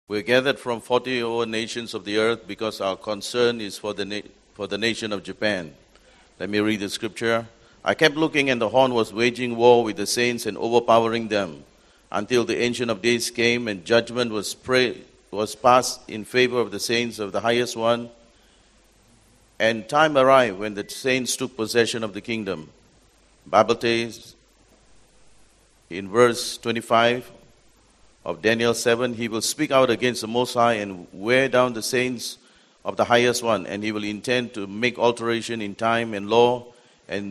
We're gathered from 40 over nations of the earth because our concern is for the nation of Japan. Let me read the scripture. I kept looking, and the horn was waging war with the saints and overpowering them, until the Ancient of Days came, and judgment was passed in favor of the saints of the highest one. And time arrived when the saints took possession of the kingdom. Bible says in verse 25 of Daniel 7, he will speak out against the Most High and wear down the saints of the highest one, and he will intend to make alteration in time and law, and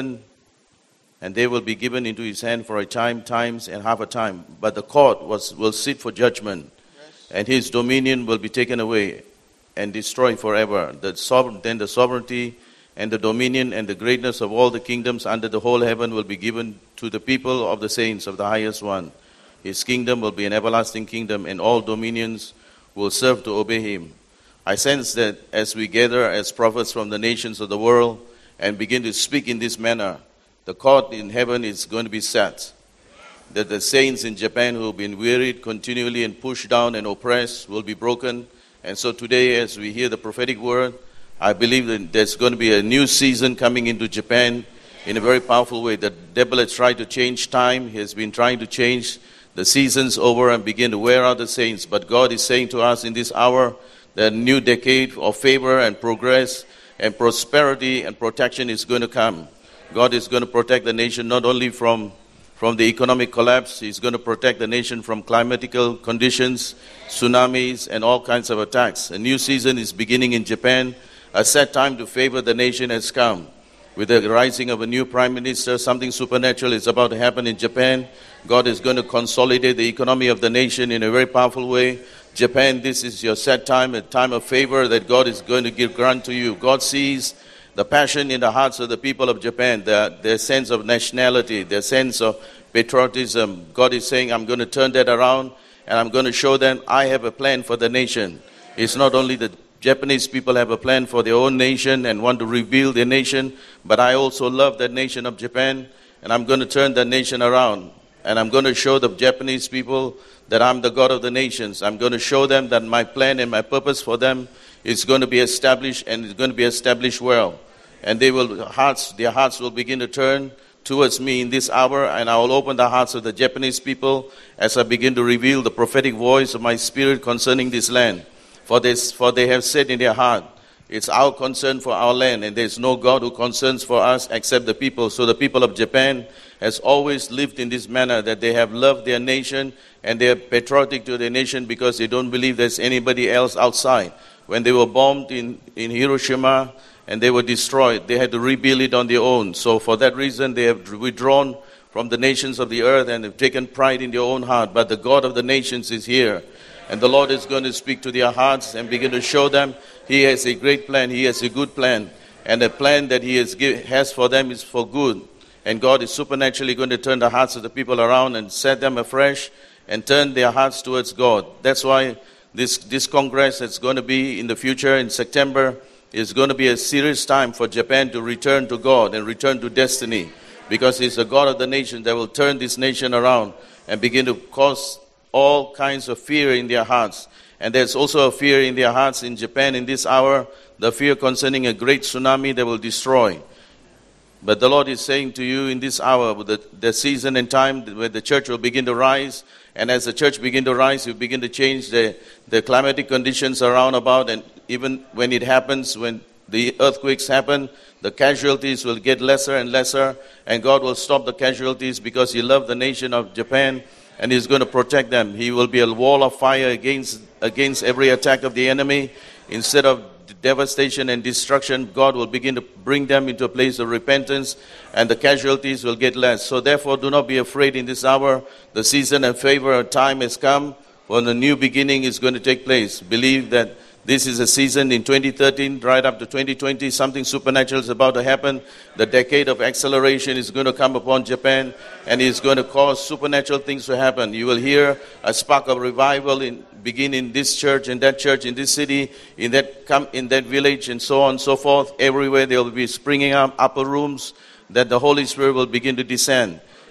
they will be given into his hand for a time, times, and half a time. But the court will sit for judgment, and his dominion will be taken away and destroyed forever. Then the sovereignty and the dominion and the greatness of all the kingdoms under the whole heaven will be given to the people of the saints of the highest one. His kingdom will be an everlasting kingdom, and all dominions will serve to obey him. I sense that as we gather as prophets from the nations of the world and begin to speak in this manner, the court in heaven is going to be set. That the saints in Japan who have been wearied continually and pushed down and oppressed will be broken. And so today, as we hear the prophetic word, I believe that there's going to be a new season coming into Japan in a very powerful way. The devil has tried to change time. He has been trying to change the seasons over and begin to wear out the saints. But God is saying to us in this hour that a new decade of favor and progress and prosperity and protection is going to come. God is going to protect the nation not only from the economic collapse. He's going to protect the nation from climatical conditions, tsunamis, and all kinds of attacks. A new season is beginning in Japan. A set time to favor the nation has come. With the rising of a new prime minister, something supernatural is about to happen in Japan. God is going to consolidate the economy of the nation in a very powerful way. Japan, this is your set time, a time of favor that God is going to give grant to you. God sees the passion in the hearts of the people of Japan, their sense of nationality, their sense of patriotism. God is saying, I'm going to turn that around, and I'm going to show them I have a plan for the nation. It's not only the Japanese people have a plan for their own nation and want to rebuild their nation, but I also love that nation of Japan, and I'm going to turn that nation around. And I'm going to show the Japanese people that I'm the God of the nations. I'm going to show them that my plan and my purpose for them is going to be established, and it's going to be established well. And their hearts will begin to turn towards me in this hour, and I will open the hearts of the Japanese people as I begin to reveal the prophetic voice of my spirit concerning this land. For they have said in their heart, it's our concern for our land, and there's no God who concerns for us except the people. So the people of Japan has always lived in this manner, that they have loved their nation and they are patriotic to their nation because they don't believe there's anybody else outside. When they were bombed in Hiroshima and they were destroyed, they had to rebuild it on their own. So for that reason, they have withdrawn from the nations of the earth and have taken pride in their own heart. But the God of the nations is here. And the Lord is going to speak to their hearts and begin to show them He has a great plan. He has a good plan. And the plan that He has for them is for good. And God is supernaturally going to turn the hearts of the people around and set them afresh and turn their hearts towards God. That's why this Congress that's going to be in the future in September is going to be a serious time for Japan to return to God and return to destiny. Because He's the God of the nation that will turn this nation around and begin to cause all kinds of fear in their hearts. And there's also a fear in their hearts in Japan in this hour, the fear concerning a great tsunami that will destroy. But the Lord is saying to you in this hour, the season and time where the church will begin to rise, and as the church begin to rise, you begin to change the climatic conditions around about, and even when it happens, when the earthquakes happen, the casualties will get lesser and lesser, and God will stop the casualties because He loved the nation of Japan, and He's going to protect them. He will be a wall of fire against every attack of the enemy. Instead of devastation and destruction, God will begin to bring them into a place of repentance, and the casualties will get less. So therefore, do not be afraid in this hour. The season and favor time has come when the new beginning is going to take place. Believe that this is a season in 2013, right up to 2020. Something supernatural is about to happen. The decade of acceleration is going to come upon Japan, and it's going to cause supernatural things to happen. You will hear a spark of revival begin in this church, in that church, in this city, in that village, and so on and so forth. Everywhere there will be springing up upper rooms that the Holy Spirit will begin to descend.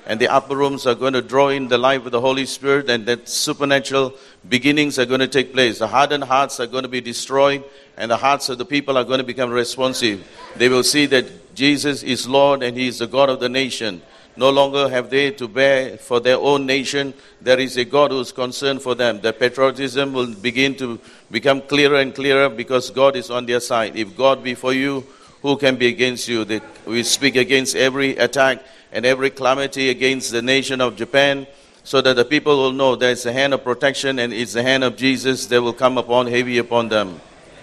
and the upper rooms are going to draw in the life of the Holy Spirit, and that supernatural beginnings are going to take place. The hardened hearts are going to be destroyed, and the hearts of the people are going to become responsive. They will see that Jesus is Lord and He is the God of the nation. No longer have they to bear for their own nation. There is a God who is concerned for them. Their patriotism will begin to become clearer and clearer because God is on their side. If God be for you, who can be against you? We speak against every attack and every calamity against the nation of Japan, so that the people will know there is a hand of protection and it's the hand of Jesus that will come heavy upon them.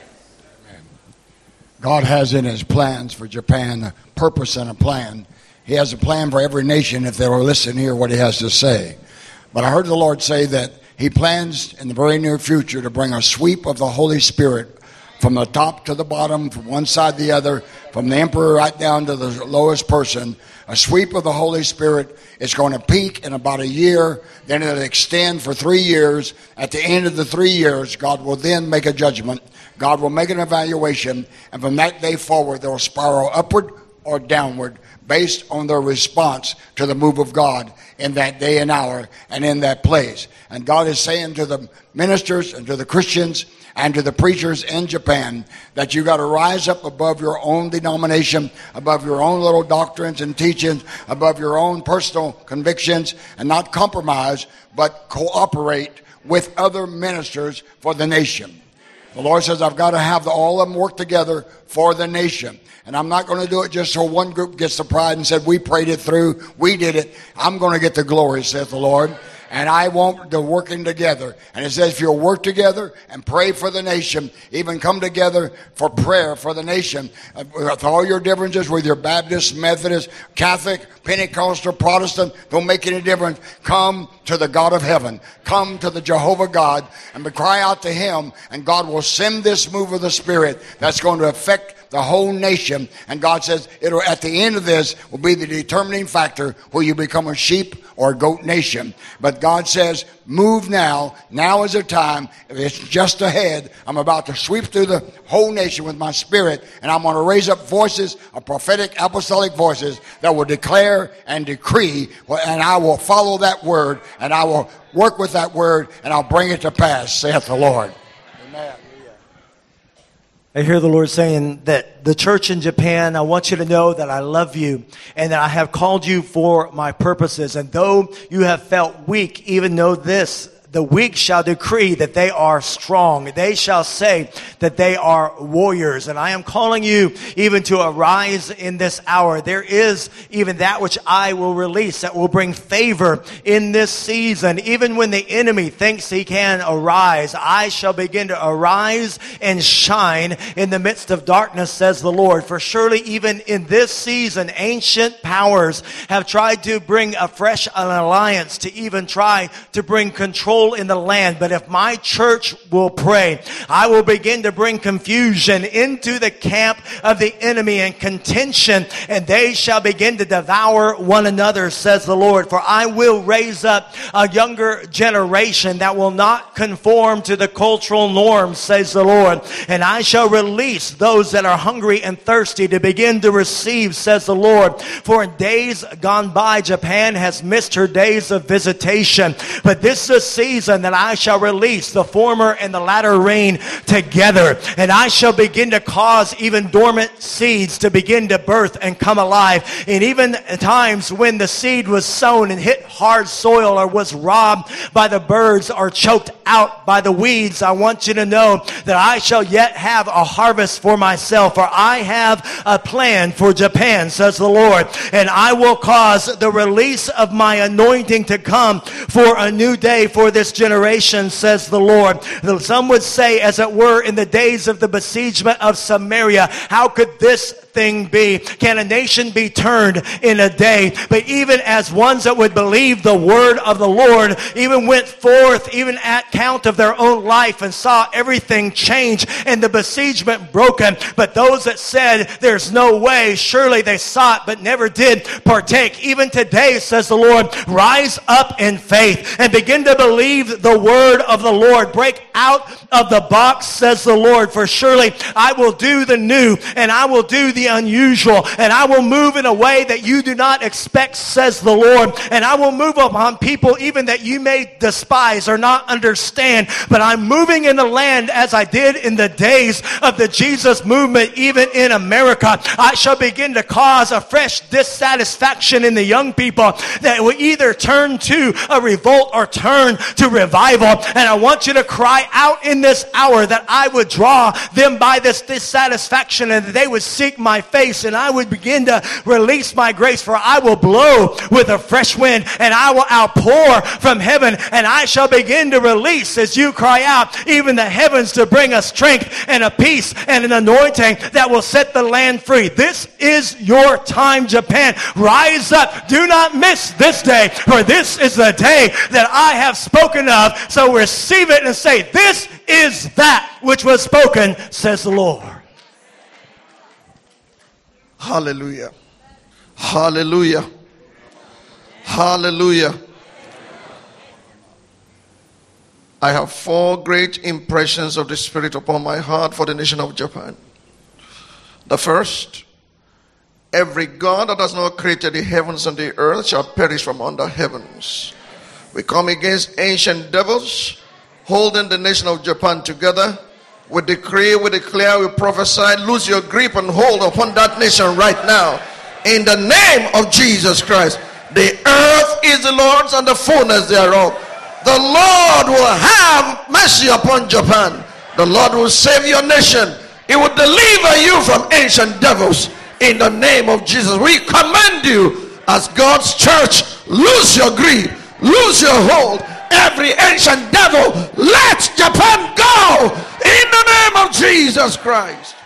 God has in His plans for Japan a purpose and a plan. He has a plan for every nation if they will listen and hear what He has to say. But I heard the Lord say that He plans in the very near future to bring a sweep of the Holy Spirit from the top to the bottom, from one side to the other, from the emperor right down to the lowest person. A sweep of the Holy Spirit is going to peak in about a year, then it'll extend for 3 years. At the end of the 3 years, God will then make a judgment. God will make an evaluation, and from that day forward, they will spiral upward or downward based on their response to the move of God in that day and hour and in that place. And God is saying to the ministers and to the Christians and to the preachers in Japan that you got to rise up above your own denomination, above your own little doctrines and teachings, above your own personal convictions, and not compromise, but cooperate with other ministers for the nation. The Lord says, I've got to have all of them work together for the nation. And I'm not going to do it just so one group gets the pride and said, we prayed it through, we did it. I'm going to get the glory, saith the Lord. And I want the working together. And it says if you'll work together and pray for the nation, even come together for prayer for the nation, with all your differences, with your Baptist, Methodist, Catholic, Pentecostal, Protestant, don't make any difference. Come to the God of heaven. Come to the Jehovah God and cry out to Him, and God will send this move of the Spirit that's going to affect the whole nation. And God says it'll, at the end of this, will be the determining factor where you become a sheep or a goat nation. But God says, move now. Now is the time. It's just ahead. I'm about to sweep through the whole nation with my Spirit, and I'm going to raise up voices of prophetic apostolic voices that will declare and decree, and I will follow that word, and I will work with that word, and I'll bring it to pass, saith the Lord. Amen. I hear the Lord saying that the church in Japan, I want you to know that I love you and that I have called you for my purposes. And though you have felt weak, even know this, the weak shall decree that they are strong. They shall say that they are warriors. And I am calling you even to arise in this hour. There is even that which I will release that will bring favor in this season. Even when the enemy thinks he can arise, I shall begin to arise and shine in the midst of darkness, says the Lord. For surely even in this season, ancient powers have tried to bring afresh an alliance to even try to bring control in the land. But if my church will pray, I will begin to bring confusion into the camp of the enemy and contention, and they shall begin to devour one another, says the Lord. For I will raise up a younger generation that will not conform to the cultural norms, says the Lord. And I shall release those that are hungry and thirsty to begin to receive, says the Lord. For in days gone by, Japan has missed her days of visitation. But this is a season that I shall release the former and the latter rain together. And I shall begin to cause even dormant seeds to begin to birth and come alive. And even times when the seed was sown and hit hard soil or was robbed by the birds or choked out by the weeds, I want you to know that I shall yet have a harvest for myself. For I have a plan for Japan, says the Lord. And I will cause the release of my anointing to come for a new day for this generation, says the Lord. Some would say, as it were, in the days of the besiegement of Samaria, how could this thing be? Can a nation be turned in a day? But even as ones that would believe the word of the Lord even went forth, even at count of their own life, and saw everything change and the besiegement broken. But those that said there's no way, surely they saw it but never did partake. Even today, says the Lord, rise up in faith and begin to believe believe the word of the Lord. Break out of the box, says the Lord. For surely I will do the new, and I will do the unusual, and I will move in a way that you do not expect, says the Lord. And I will move upon people even that you may despise or not understand. But I'm moving in the land as I did in the days of the Jesus movement, even in America. I shall begin to cause a fresh dissatisfaction in the young people that will either turn to a revolt or turn to revival. And I want you to cry out in this hour that I would draw them by this dissatisfaction, and that they would seek my face, and I would begin to release my grace. For I will blow with a fresh wind, and I will outpour from heaven, and I shall begin to release, as you cry out, even the heavens to bring a strength and a peace and an anointing that will set the land free. This is your time, Japan. Rise up. Do not miss this day, for this is the day that I have spoken of. So receive it and say, this is that which was spoken, says the Lord. Hallelujah. Hallelujah. Hallelujah. I have 4 great impressions of the Spirit upon my heart for the nation of Japan. The first, every God that has not created the heavens and the earth shall perish from under heavens. We come against ancient devils holding the nation of Japan together. We decree, we declare, we prophesy, lose your grip and hold upon that nation right now. In the name of Jesus Christ. The earth is the Lord's and the fullness thereof. The Lord will have mercy upon Japan. The Lord will save your nation. He will deliver you from ancient devils. In the name of Jesus, we command you as God's church, lose your grip, lose your hold. Every ancient devil, let Japan go in the name of Jesus Christ.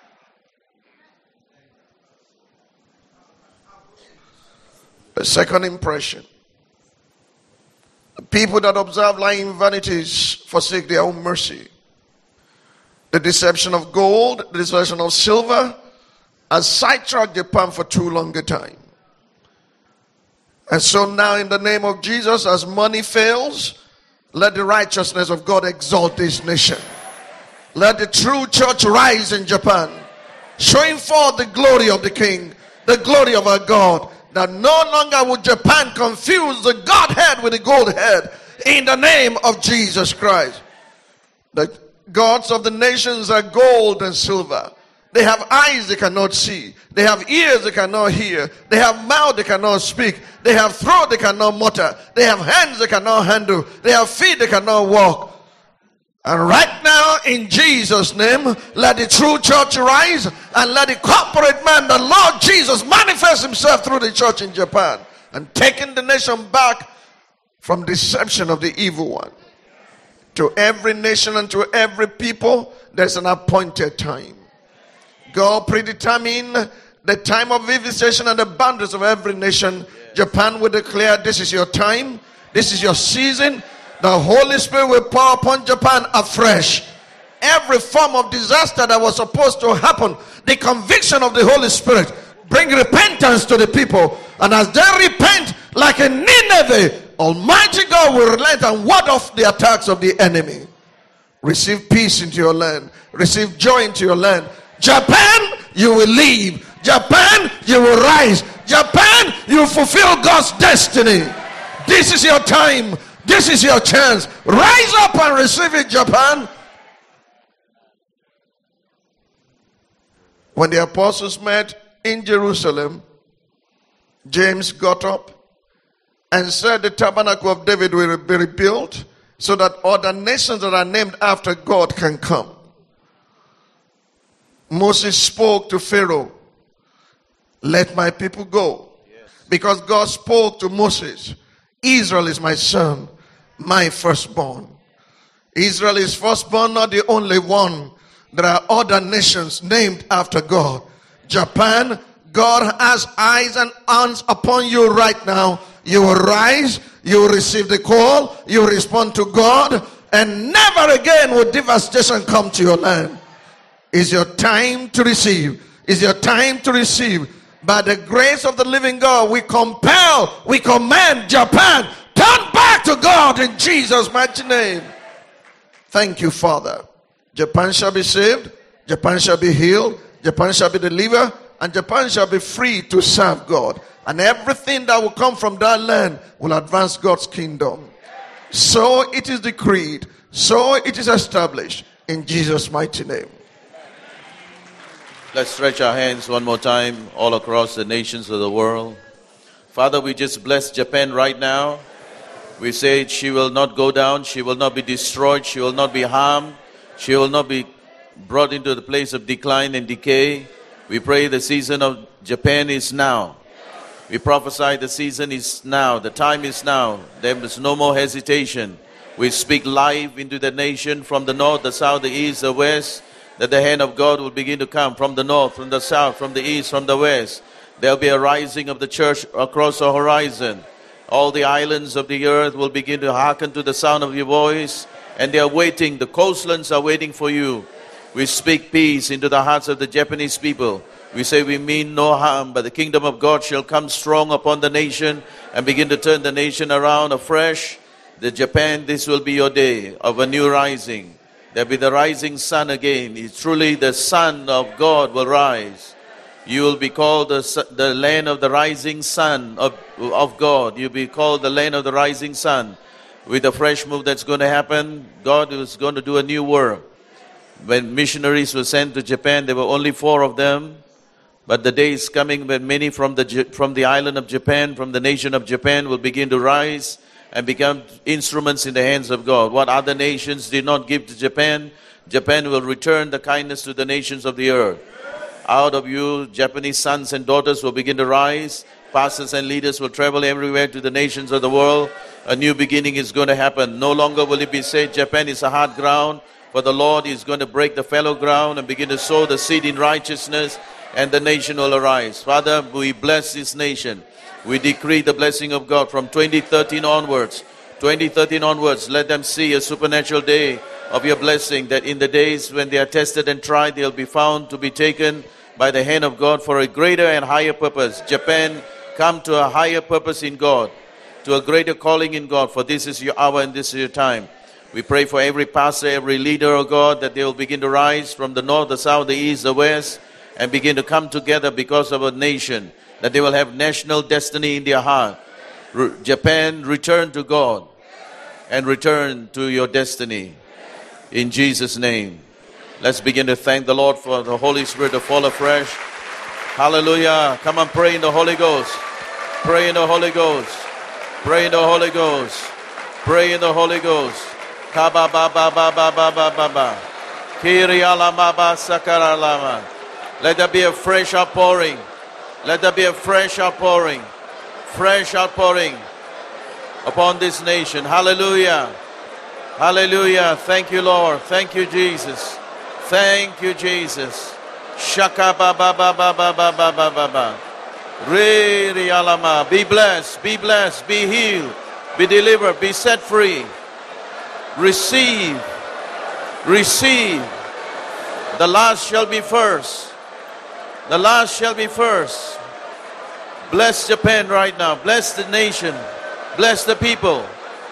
The second impression, the people that observe lying vanities forsake their own mercy. The deception of gold, the deception of silver has sidetracked Japan for too long a time. And so now, in the name of Jesus, as money fails, let the righteousness of God exalt this nation. Let the true church rise in Japan, showing forth the glory of the King, the glory of our God, that no longer will Japan confuse the Godhead with the gold head, in the name of Jesus Christ. The gods of the nations are gold and silver. They have eyes they cannot see. They have ears they cannot hear. They have mouth they cannot speak. They have throat they cannot mutter. They have hands they cannot handle. They have feet they cannot walk. And right now, in Jesus' name, let the true church rise, and let the corporate man, the Lord Jesus, manifest himself through the church in Japan, and taking the nation back from deception of the evil one. To every nation and to every people, there's an appointed time. God predetermined the time of visitation and the boundaries of every nation. Japan will declare, this is your time, this is your season. The Holy Spirit will pour upon Japan afresh. Every form of disaster that was supposed to happen, the conviction of the Holy Spirit, bring repentance to the people. And as they repent, like a Nineveh, Almighty God will relent and ward off the attacks of the enemy. Receive peace into your land. Receive joy into your land. Japan, you will leave. Japan, you will rise. Japan, you will fulfill God's destiny. This is your time. This is your chance. Rise up and receive it, Japan. When the apostles met in Jerusalem, James got up and said the tabernacle of David will be rebuilt so that other nations that are named after God can come. Moses spoke to Pharaoh, let my people go. Yes. Because God spoke to Moses, Israel is my son, my firstborn. Israel is firstborn, not the only one. There are other nations named after God. Japan, God has eyes and hands upon you right now. You will rise, you will receive the call, you will respond to God, and never again will devastation come to your land. It's your time to receive. It's your time to receive. By the grace of the living God, we compel, we command Japan, turn back back to God in Jesus' mighty name. Thank you, Father. Japan shall be saved. Japan shall be healed. Japan shall be delivered. And Japan shall be free to serve God. And everything that will come from that land will advance God's kingdom. So it is decreed. So it is established in Jesus' mighty name. Let's stretch our hands one more time all across the nations of the world. Father, we just bless Japan right now. We say she will not go down. She will not be destroyed. She will not be harmed. She will not be brought into the place of decline and decay. We pray the season of Japan is now. We prophesy the season is now. The time is now. There is no more hesitation. We speak life into the nation from the north, the south, the east, the west, that the hand of God will begin to come from the north, from the south, from the east, from the west. There will be a rising of the church across the horizon. All the islands of the earth will begin to hearken to the sound of your voice. And they are waiting. The coastlands are waiting for you. We speak peace into the hearts of the Japanese people. We say we mean no harm, but the kingdom of God shall come strong upon the nation and begin to turn the nation around afresh. The Japan, this will be your day of a new rising. There will be the rising sun again. It's truly the Son of God will rise. You will be called the land of the rising sun of God. You'll be called the land of the rising sun. With the fresh move that's going to happen, God is going to do a new work. When missionaries were sent to Japan, there were only 4 of them. But the day is coming when many from the island of Japan, from the nation of Japan, will begin to rise and become instruments in the hands of God. What other nations did not give to Japan, Japan will return the kindness to the nations of the earth. Out of you, Japanese sons and daughters will begin to rise. Pastors and leaders will travel everywhere to the nations of the world. A new beginning is going to happen. No longer will it be said Japan is a hard ground, for the Lord is going to break the fallow ground and begin to sow the seed in righteousness, and the nation will arise. Father, we bless this nation. We decree the blessing of God from 2013 onwards. 2013 onwards, let them see a supernatural day of your blessing, that in the days when they are tested and tried, they'll be found to be taken by the hand of God for a greater and higher purpose. Japan, come to a higher purpose in God, to a greater calling in God, for this is your hour and this is your time. We pray for every pastor, every leader, oh God, that they will begin to rise from the north, the south, the east, the west, and begin to come together because of a nation, that they will have national destiny in their heart. Japan, return to God and return to your destiny. In Jesus' name. Let's begin to thank the Lord for the Holy Spirit to fall afresh. Hallelujah. Come on, pray in the Holy Ghost. Pray in the Holy Ghost. Pray in the Holy Ghost. Pray in the Holy Ghost. Kaba ba ba ba ba ba ba ba ba. Kiri alama ba sakara lama. Let there be a fresh outpouring. Let there be a fresh outpouring. Fresh outpouring upon this nation. Hallelujah. Hallelujah. Thank you, Lord. Thank you, Jesus. Thank you, Jesus. Shaka ba ba ba ba ba ba ba ba ba ba. Re alama. Be blessed. Be blessed. Be healed. Be delivered. Be set free. Receive. Receive. The last shall be first. The last shall be first. Bless Japan right now. Bless the nation. Bless the people.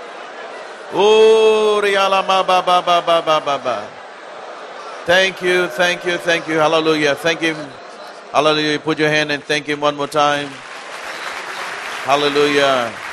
Oh, rialama ba ba ba ba ba ba ba. Thank you, thank you, thank you. Hallelujah. Thank him. Hallelujah. Put your hand and thank him one more time. Hallelujah.